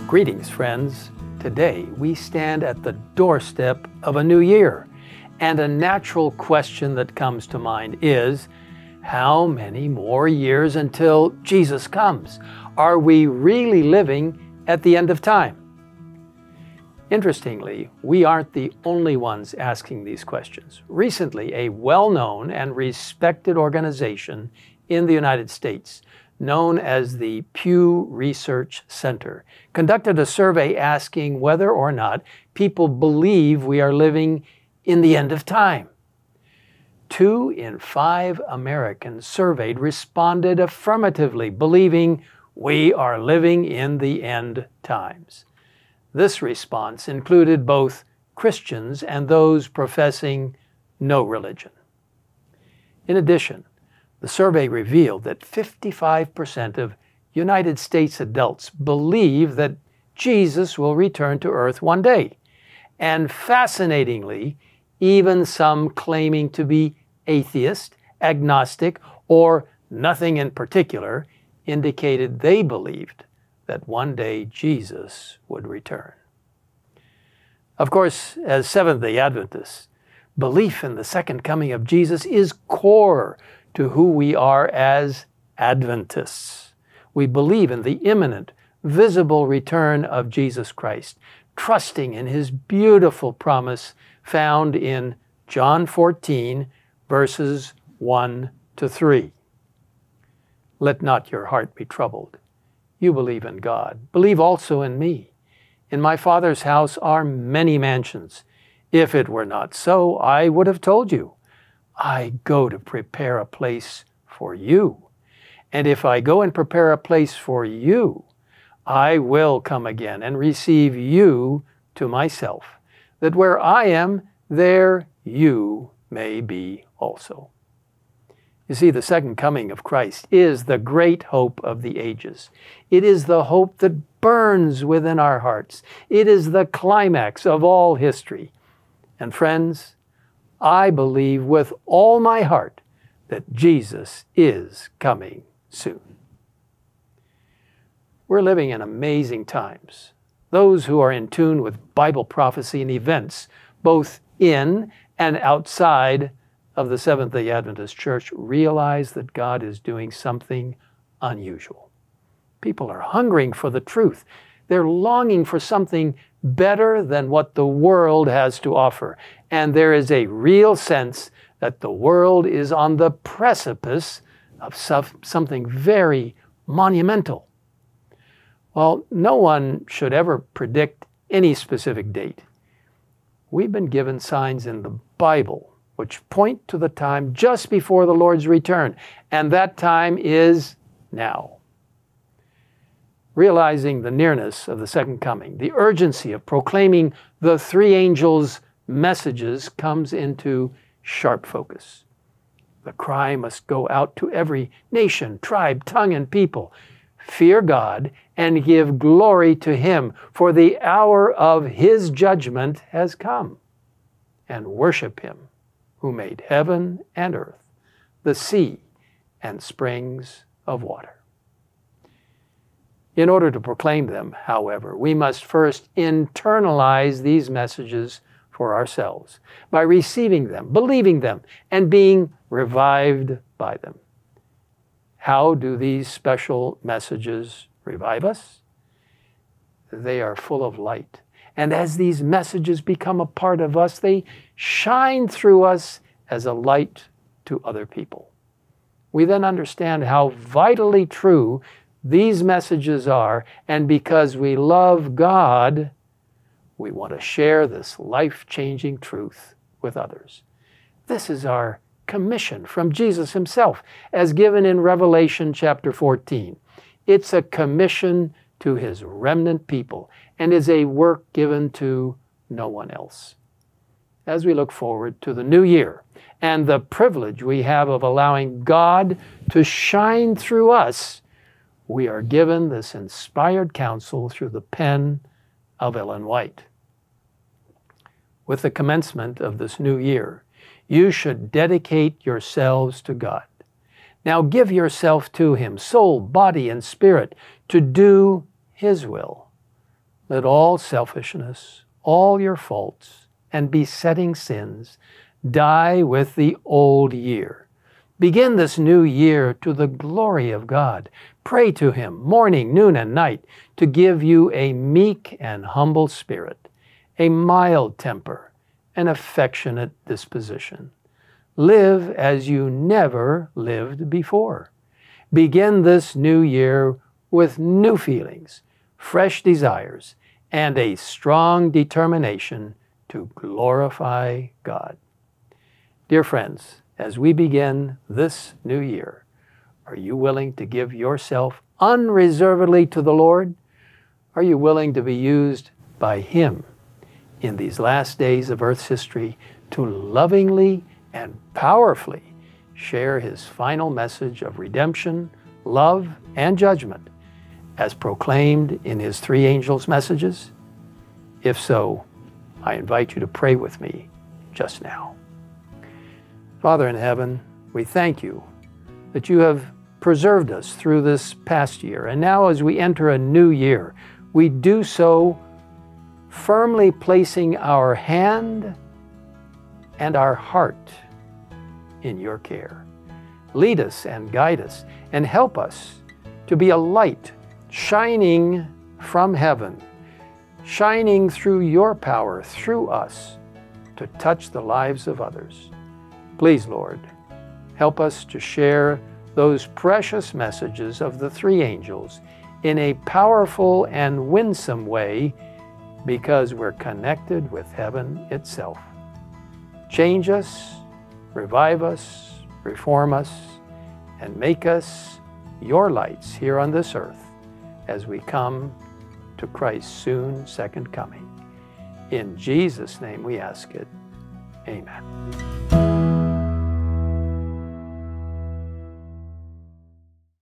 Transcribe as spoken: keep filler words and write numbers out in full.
Greetings, friends. Today we stand at the doorstep of a new year, and a natural question that comes to mind is, how many more years until Jesus comes? Are we really living at the end of time? Interestingly, we aren't the only ones asking these questions. Recently, a well-known and respected organization in the United States, known as the Pew Research Center, conducted a survey asking whether or not people believe we are living in the end of time. Two in five Americans surveyed responded affirmatively, believing we are living in the end times. This response included both Christians and those professing no religion. In addition, the survey revealed that fifty-five percent of United States adults believe that Jesus will return to earth one day. And fascinatingly, even some claiming to be atheist, agnostic, or nothing in particular indicated they believed that one day Jesus would return. Of course, as Seventh-day Adventists, belief in the second coming of Jesus is core to who we are as Adventists. We believe in the imminent, visible return of Jesus Christ, trusting in his beautiful promise found in John fourteen, verses one to three. Let not your heart be troubled. You believe in God. Believe also in me. In my Father's house are many mansions. If it were not so, I would have told you. I go to prepare a place for you. And if I go and prepare a place for you, I will come again and receive you to myself, that where I am, there you may be also. You see, the second coming of Christ is the great hope of the ages. It is the hope that burns within our hearts. It is the climax of all history. And friends, I believe with all my heart that Jesus is coming soon. We're living in amazing times. Those who are in tune with Bible prophecy and events, both in and outside of the Seventh-day Adventist Church, realize that God is doing something unusual. People are hungering for the truth. They're longing for something better than what the world has to offer. And there is a real sense that the world is on the precipice of something very monumental. Well, no one should ever predict any specific date. We've been given signs in the Bible which point to the time just before the Lord's return, and that time is now. Realizing the nearness of the second coming, the urgency of proclaiming the three angels' messages comes into sharp focus. The cry must go out to every nation, tribe, tongue, and people. Fear God and give glory to him, for the hour of his judgment has come. And worship him who made heaven and earth, the sea, and springs of water. In order to proclaim them, however, we must first internalize these messages for ourselves by receiving them, believing them, and being revived by them. How do these special messages revive us? They are full of light. And as these messages become a part of us, they shine through us as a light to other people. We then understand how vitally true these messages are, and because we love God, we want to share this life-changing truth with others. This is our commission from Jesus himself, as given in Revelation chapter fourteen. It's a commission to his remnant people, and is a work given to no one else. As we look forward to the new year, and the privilege we have of allowing God to shine through us, we are given this inspired counsel through the pen of Ellen White. With the commencement of this new year, you should dedicate yourselves to God. Now give yourself to him, soul, body, and spirit, to do his will. Let all selfishness, all your faults, and besetting sins die with the old year. Begin this new year to the glory of God. Pray to Him morning, noon, and night to give you a meek and humble spirit, a mild temper, an affectionate disposition. Live as you never lived before. Begin this new year with new feelings, fresh desires, and a strong determination to glorify God. Dear friends, as we begin this new year, are you willing to give yourself unreservedly to the Lord? Are you willing to be used by Him in these last days of Earth's history to lovingly and powerfully share His final message of redemption, love, and judgment as proclaimed in His three angels' messages? If so, I invite you to pray with me just now. Father in heaven, we thank you that you have preserved us through this past year. And now as we enter a new year, we do so firmly placing our hand and our heart in your care. Lead us and guide us and help us to be a light shining from heaven, shining through your power, through us, to touch the lives of others. Please, Lord, help us to share those precious messages of the three angels in a powerful and winsome way because we're connected with heaven itself. Change us, revive us, reform us, and make us your lights here on this earth as we come to Christ's soon second coming. In Jesus' name we ask it. Amen.